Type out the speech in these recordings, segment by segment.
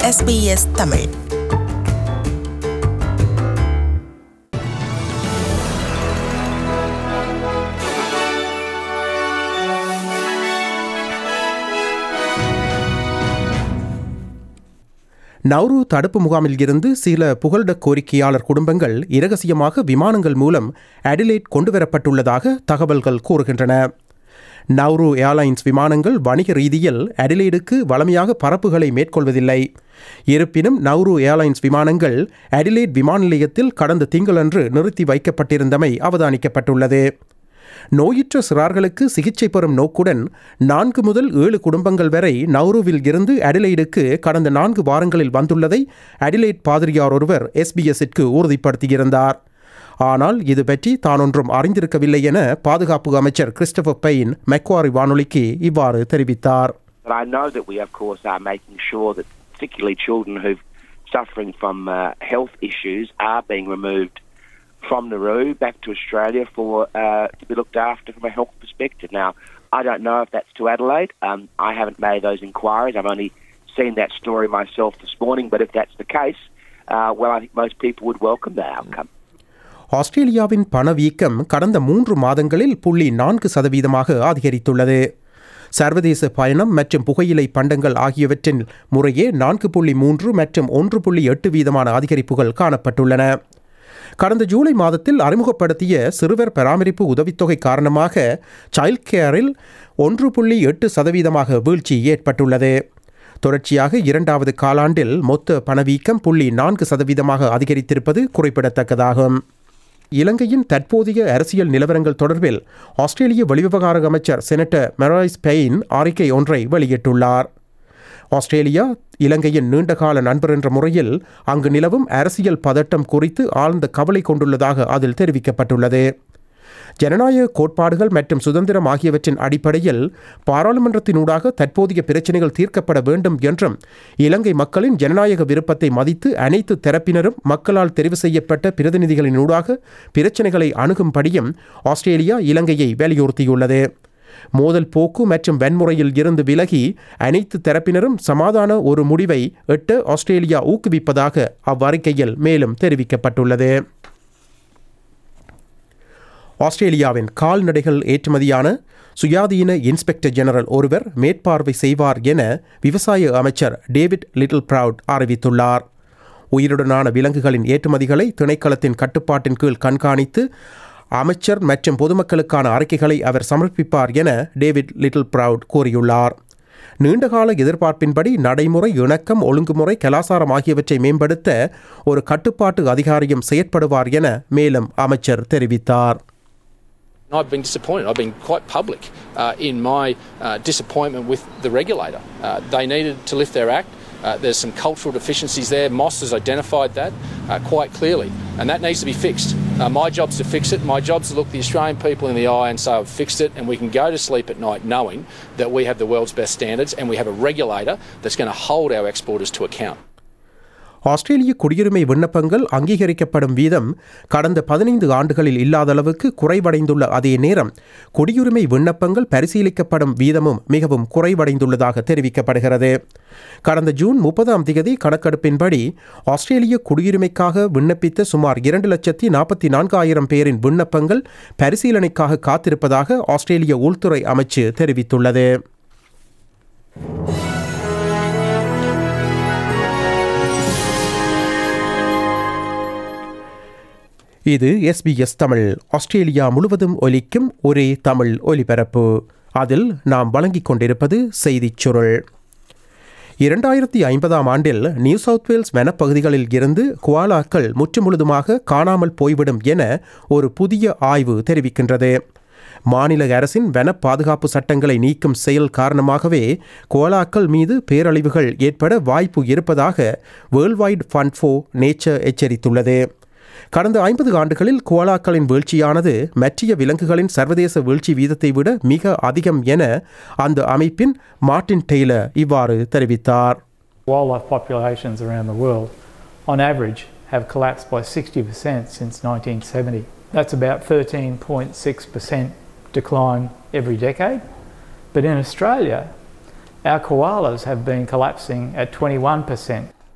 SBS Tamil. Nauru தடுப்பு முகாமில் இருந்து சில புகலிட கோரிக்கையாளர் குடும்பங்கள் இரகசியமாக விமானங்கள் மூலம் அடிலைட் கொண்டுவரப்பட்டுள்ளதாக தகவல்கள் கூறுகின்றன. நௌரு ஏர்லைன்ஸ் விமானங்கள் வணிக ரீதியில் அடிலைடுக்கு வழமையாக பறப்புகளை மேற்கொள்வதில்லை. இருப்பினும் நௌரு ஏர்லைன்ஸ் விமானங்கள் அடிலைட் விமான நிலையத்தில் கடந்த திங்களன்று நிறுத்தி வைக்கப்பட்டிருந்தமை அவதானிக்கப்பட்டுள்ளது. நோயுற்ற சிறார்களுக்கு சிகிச்சை பெறும் நோக்குடன் 4 முதல் 7 குடும்பங்கள் வரை நௌருவில் இருந்து அடிலைடுக்கு கடந்த 4 வாரங்களில் வந்துள்ளதை அடிலைட் பாதிரியார் ஒருவர் SBS-க்கு உறுதிப்படுத்தியிருந்தார். ஆனால் இது பற்றி தான் ஒன்றும் அறிந்திருக்கவில்லை என பாதுகாப்பு அமைச்சர் கிறிஸ்டோபர் பெயின் மெக்வாரி வானொலிக்கு இவ்வாறு தெரிவித்தார். I know that we of course are making sure that particularly children who've suffering from health issues are being removed from Nauru back to Australia for to be looked after from a health perspective. Now, I don't know if that's to Adelaide. I haven't made those inquiries. I've only seen that story myself this morning. But if that's the case, well, I think most people would welcome that outcome. ஆஸ்திரேலியாவின் பணவீக்கம் கடந்த 3 மாதங்களில் 0.4% அதிகரித்துள்ளது. சர்வதேச பயணம் மற்றும் புகையிலை பண்டங்கள் ஆகியவற்றின் முறையே 4.3 மற்றும் 1.8% அதிகரிப்புகள் காணப்பட்டுள்ளன. கடந்த ஜூலை மாதத்தில் அறிமுகப்படுத்திய சிறுவர் பராமரிப்பு உதவித்தொகை காரணமாக சைல்ட் கேரில் 1.8% வீழ்ச்சி ஏற்பட்டுள்ளது. தொடர்ச்சியாக 2வது காலாண்டில் மொத்த பணவீக்கம் 0.4% அதிகரித்திருப்பது குறிப்பிடத்தக்கதாகும். இலங்கையின் தற்போதைய அரசியல் நிலவரங்கள் தொடர்பில் ஆஸ்திரேலிய வெளிவிவகார அமைச்சர் செனட்டர் மெராய்ஸ் பெயின் அறிக்கை ஒன்றை வெளியிட்டுள்ளார். ஆஸ்திரேலியா இலங்கையின் நீண்டகால நண்பர் என்ற முறையில் அங்கு நிலவும் அரசியல் பதட்டம் குறித்து ஆழ்ந்த கவலை கொண்டுள்ளதாக அதில் தெரிவிக்கப்பட்டுள்ளது. ஜனநாயக கோட்பாடுகள் மற்றும் சுதந்திரம் ஆகியவற்றின் அடிப்படையில் பாராளுமன்றத்தினூடாக தற்போதைய பிரச்சினைகள் தீர்க்கப்பட வேண்டும் என்றும் இலங்கை மக்களின் ஜனநாயக விருப்பத்தை மதித்து அனைத்து தரப்பினரும் மக்களால் தெரிவு செய்யப்பட்ட பிரதிநிதிகளினூடாக பிரச்சினைகளை அணுகும்படியும் ஆஸ்திரேலியா இலங்கையை வலியுறுத்தியுள்ளது. மோதல் போக்கு மற்றும் வன்முறையில் இருந்து விலகி அனைத்து தரப்பினரும் சமாதான ஒரு முடிவை எட்ட ஆஸ்திரேலியா ஊக்குவிப்பதாக அவ்வறிக்கையில் மேலும் தெரிவிக்கப்பட்டுள்ளது. ஆஸ்திரேலியாவின் கால்நடைகள் ஏற்றுமதியான சுயாதீன இன்ஸ்பெக்டர் ஜெனரல் ஒருவர் மேற்பார்வை செய்வார் என விவசாய அமைச்சர் டேவிட் லிட்டில் ப்ரவுட் அறிவித்துள்ளார். உயிருடனான விலங்குகளின் ஏற்றுமதிகளை திணைக்களத்தின் கட்டுப்பாட்டின் கீழ் கண்காணித்து அமைச்சர் மற்றும் பொதுமக்களுக்கான அறிக்கைகளை அவர் சமர்ப்பிப்பார் என டேவிட் லிட்டில் ப்ரவுட் கூறியுள்ளார். நீண்டகால எதிர்பார்ப்பின்படி நடைமுறை, இணக்கம், ஒழுங்குமுறை, கலாசாரம் ஆகியவற்றை மேம்படுத்த ஒரு கட்டுப்பாட்டு அதிகாரியும் செயற்படுவார் என மேலும் அமைச்சர் தெரிவித்தார். I've been disappointed. I've been quite public in my disappointment with the regulator. They needed to lift their act. There's some cultural deficiencies there. Moss has identified that quite clearly, and that needs to be fixed. My job's to fix it. My job's to look the Australian people in the eye and say I've fixed it, and we can go to sleep at night knowing that we have the world's best standards and we have a regulator that's going to hold our exporters to account. ஆஸ்திரேலிய குடியுரிமை விண்ணப்பங்கள் அங்கீகரிக்கப்படும் வீதம் கடந்த 15 ஆண்டுகளில் இல்லாத அளவுக்கு குறைவடைந்துள்ள அதே நேரம் குடியுரிமை விண்ணப்பங்கள் பரிசீலிக்கப்படும் வீதமும் மிகவும் குறைவடைந்துள்ளதாக தெரிவிக்கப்படுகிறது. கடந்த ஜூன் 30ஆம் தேதி கணக்கெடுப்பின்படி ஆஸ்திரேலிய குடியுரிமைக்காக விண்ணப்பித்த சுமார் 2,44,000 பேரின் விண்ணப்பங்கள் பரிசீலனைக்காக காத்திருப்பதாக ஆஸ்திரேலிய உள்துறை அமைச்சு தெரிவித்துள்ளது. இது SBS தமிழ். ஆஸ்திரேலியா முழுவதும் ஒலிக்கும் ஒரே தமிழ் ஒலிபரப்பு. அதில் நாம் வழங்கிக் கொண்டிருப்பது செய்திச் சுருள். 2050ஆம் ஆண்டில் நியூ சவுத் வேல்ஸ் வனப்பகுதிகளில் இருந்து குவாலாக்கள் முற்றுமுழுதுமாக காணாமல் போய்விடும் என ஒரு புதிய ஆய்வு தெரிவிக்கின்றது. மாநில அரசின் வன பாதுகாப்பு சட்டங்களை நீக்கும் செயல் காரணமாகவே கோலாக்கள் மீது பேரழிவுகள் ஏற்பட வாய்ப்பு இருப்பதாக World Wide Fund for Nature எச்சரித்துள்ளது. கடந்த 50 ஆண்டுகளில் கோலாக்களின் வீழ்ச்சியானது மற்ற விலங்குகளின் சர்வதேச வீழ்ச்சி வீதத்தை விட மிக அதிகம் என அந்த அமைப்பின் மார்ட்டின் டெய்லர் இவ்வாறு தெரிவித்தார். Wildlife populations around the world on average have collapsed by 60% since 1970. That's about 13.6% decline every decade. But in Australia, our koalas have been collapsing at 21%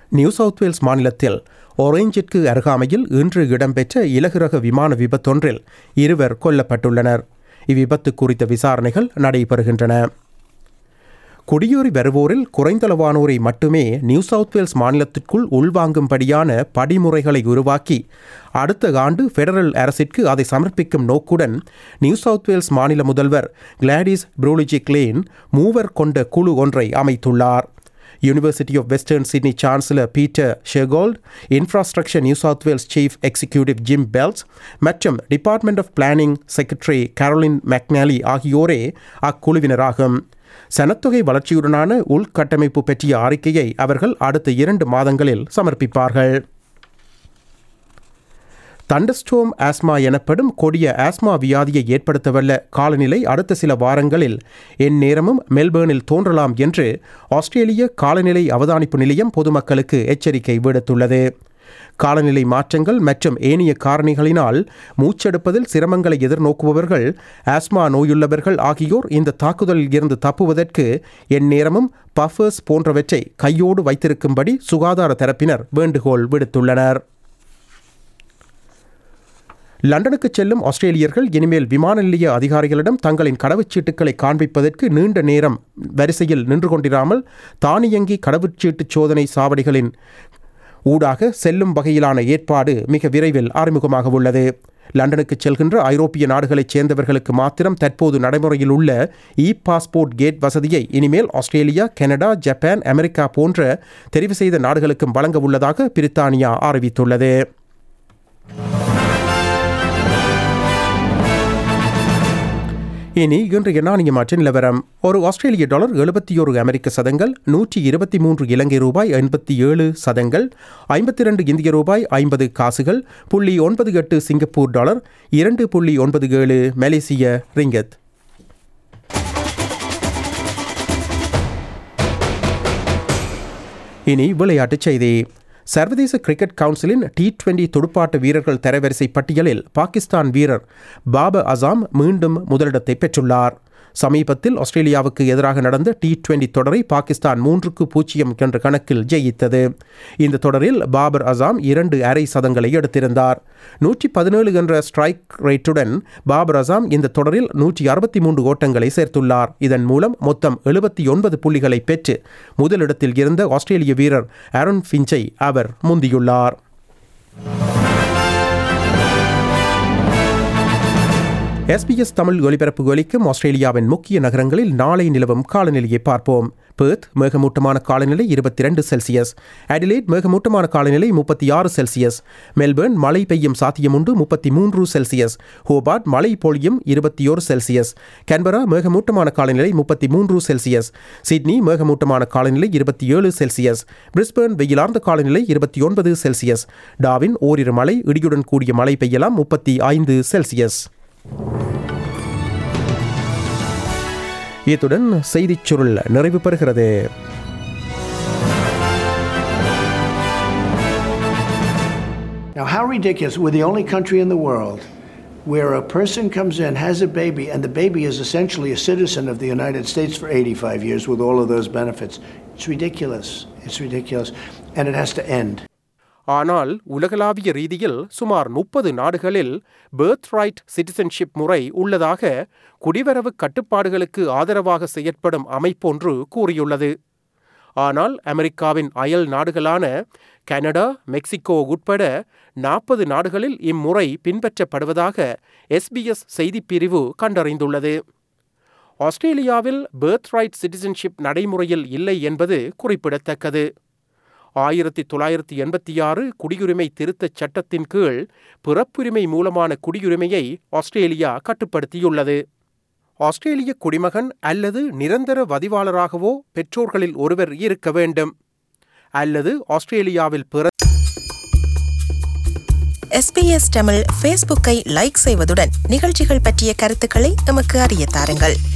New South Wales மாநிலத்தில் ஒரேஞ்சிற்கு அருகாமையில் இன்று இடம்பெற்ற இலகுரக விமான விபத்தொன்றில் 2 கொல்லப்பட்டுள்ளனர். இவ்விபத்து குறித்த விசாரணைகள் நடைபெறுகின்றன. குடியேறி வருவோரில் குறைந்தளவானோரை மட்டுமே நியூ சவுத் வேல்ஸ் மாநிலத்திற்குள் உள்வாங்கும்படியான படிமுறைகளை உருவாக்கி அடுத்த ஆண்டு ஃபெடரல் அரசிற்கு அதை சமர்ப்பிக்கும் நோக்குடன் நியூ சவுத் வேல்ஸ் மாநில முதல்வர் கிளாடிஸ் ப்ரூலிஜிக்-லேன் 3 கொண்ட குழு ஒன்றை அமைத்துள்ளார். University of Western Sydney chancellor Peter Shergold, infrastructure New South Wales chief executive Jim Betts மற்றும் department of planning secretary Carolyn McNally ஆகியோரே அக்குழுவினராகும். சனத்தொகை வளர்ச்சியுடனான உள்கட்டமைப்பு பற்றிய அறிக்கையை அவர்கள் அடுத்த 2 மாதங்களில் சமர்ப்பிப்பார்கள். தண்டர்ஸ்டோர்ம் ஆஸ்மா எனப்படும் கொடிய ஆஸ்மா வியாதியை ஏற்படுத்தவல்ல காலநிலை அடுத்த சில வாரங்களில் எந்நேரமும் மெல்பேர்னில் தோன்றலாம் என்று ஆஸ்திரேலிய காலநிலை அவதானிப்பு நிலையம் பொதுமக்களுக்கு எச்சரிக்கை விடுத்துள்ளது. காலநிலை மாற்றங்கள் மற்றும் ஏனைய காரணிகளினால் மூச்செடுப்பதில் சிரமங்களை எதிர்நோக்குபவர்கள், ஆஸ்மா நோயுள்ளவர்கள் ஆகியோர் இந்த தாக்குதலில் இருந்து தப்புவதற்கு எந்நேரமும் பஃபர்ஸ் போன்றவற்றை கையோடு வைத்திருக்கும்படி சுகாதார தரப்பினர் வேண்டுகோள் விடுத்துள்ளனர். லண்டனுக்கு செல்லும் ஆஸ்திரேலியர்கள் இனிமேல் விமான நிலைய அதிகாரிகளிடம் தங்களின் கடவுச்சீட்டுகளை காண்பிப்பதற்கு நீண்ட நேரம் வரிசையில் நின்று கொண்டிராமல் தானியங்கி கடவுச்சீட்டு சோதனை சாவடிகளின் ஊடாக செல்லும் வகையிலான ஏற்பாடு மிக விரைவில் அறிமுகமாக உள்ளது. லண்டனுக்கு செல்கின்ற ஐரோப்பிய நாடுகளைச் சேர்ந்தவர்களுக்கு மாத்திரம் தற்போது நடைமுறையில் உள்ள பாஸ்போர்ட் கேட் வசதியை இனிமேல் ஆஸ்திரேலியா, கனடா, ஜப்பான், அமெரிக்கா போன்ற தெரிவு செய்த நாடுகளுக்கும் வழங்க உள்ளதாக பிரித்தானியா அறிவித்துள்ளது. இனி இன்றைய நாணய மாற்ற நிலவரம். ஒரு ஆஸ்திரேலிய டாலர் 71 அமெரிக்க சதங்கள், 123 இலங்கை ரூபாய் 87 சதங்கள், 52 இந்திய ரூபாய் 50 காசுகள், 0.98 சிங்கப்பூர் டாலர், 2.97 மலேசிய ரிங்கத். இனி விளையாட்டுச் செய்தி. சர்வதேச கிரிக்கெட் கவுன்சிலின் T20 துடுப்பாட்ட வீரர்கள் தரவரிசை பட்டியலில் பாகிஸ்தான் வீரர் பாபர் அசாம் மீண்டும் முதலிடத்தை பெற்றுள்ளார். சமீபத்தில் ஆஸ்திரேலியாவுக்கு எதிராக நடந்த T20 தொடரை பாகிஸ்தான் 3-0 என்ற கணக்கில் ஜெயித்தது. இந்த தொடரில் பாபர் அசாம் 2 அரை சதங்களை எடுத்திருந்தார். 117 என்ற ஸ்ட்ரைக் ரேட்டுடன் பாபர் அசாம் இந்த தொடரில் 163 ஓட்டங்களை சேர்த்துள்ளார். இதன் மூலம் மொத்தம் 79 புள்ளிகளை பெற்று முதலிடத்தில் இருந்த ஆஸ்திரேலிய வீரர் ஆரன் ஃபின்ச்சை அவர் முந்தியுள்ளார். SBS தமிழ் ஒலிபரப்பு ஒலிக்கும் ஆஸ்திரேலியாவின் முக்கிய நகரங்களில் நாளை நிலவும் காலநிலையை பார்ப்போம். பெர்த் மேகமூட்டமான காலநிலை 22 செல்சியஸ், அடிலேட் மேகமூட்டமான காலநிலை 36 செல்சியஸ், மெல்பர்ன் மழை பெய்யும் சாத்தியமுண்டு 33 செல்சியஸ், ஹோபார்ட் மழை பொழியும் 21 செல்சியஸ், கேன்பரா மேகமூட்டமான காலநிலை 33 செல்சியஸ், சிட்னி மேகமூட்டமான காலநிலை 27 செல்சியஸ், பிரிஸ்பேர்ன் வெயிலார்ந்த காலநிலை 29 செல்சியஸ், டார்வின் ஓரிரு மழை இடியுடன் கூடிய மழை பெய்யலாம் 35 செல்சியஸ். இத்துடன் செய்திச் சுருள் நிறைவு பெறுகிறது. Now, how ridiculous. We're the only country in the world where a person comes in, has a baby, and the baby is essentially a citizen of the United States for 85 years with all of those benefits. It's ridiculous. It's ridiculous. And it has to end. ஆனால் உலகளாவிய ரீதியில் சுமார் 30 நாடுகளில் birth right citizenship முறை உள்ளதாக குடிவரவு கட்டுப்பாடுகளுக்கு ஆதரவாக செயற்படும் அமைப்பொன்று கூறியுள்ளது. ஆனால் அமெரிக்காவின் அயல் நாடுகளான கனடா, மெக்சிகோ உட்பட 40 நாடுகளில் இம்முறை பின்பற்றப்படுவதாக SBS செய்திப்பிரிவு கண்டறிந்துள்ளது. ஆஸ்திரேலியாவில் பர்த் ரைட் சிட்டிசன்ஷிப் நடைமுறையில் இல்லை என்பது குறிப்பிடத்தக்கது. 1986 குடியுரிமை திருத்தச் சட்டத்தின் கீழ் பிறப்புரிமை மூலமான குடியுரிமையை ஆஸ்திரேலியா கட்டுப்படுத்தியுள்ளது. ஆஸ்திரேலிய குடிமகன் அல்லது நிரந்தர வதிவாளராகவோ பெற்றோர்களில் ஒருவர் இருக்க வேண்டும் அல்லது ஆஸ்திரேலியாவில் SBS தமிழ் ஃபேஸ்புக்கை லைக் செய்வதுடன் நிகழ்ச்சிகள் பற்றிய கருத்துக்களை எமக்கு அறிய தாருங்கள்.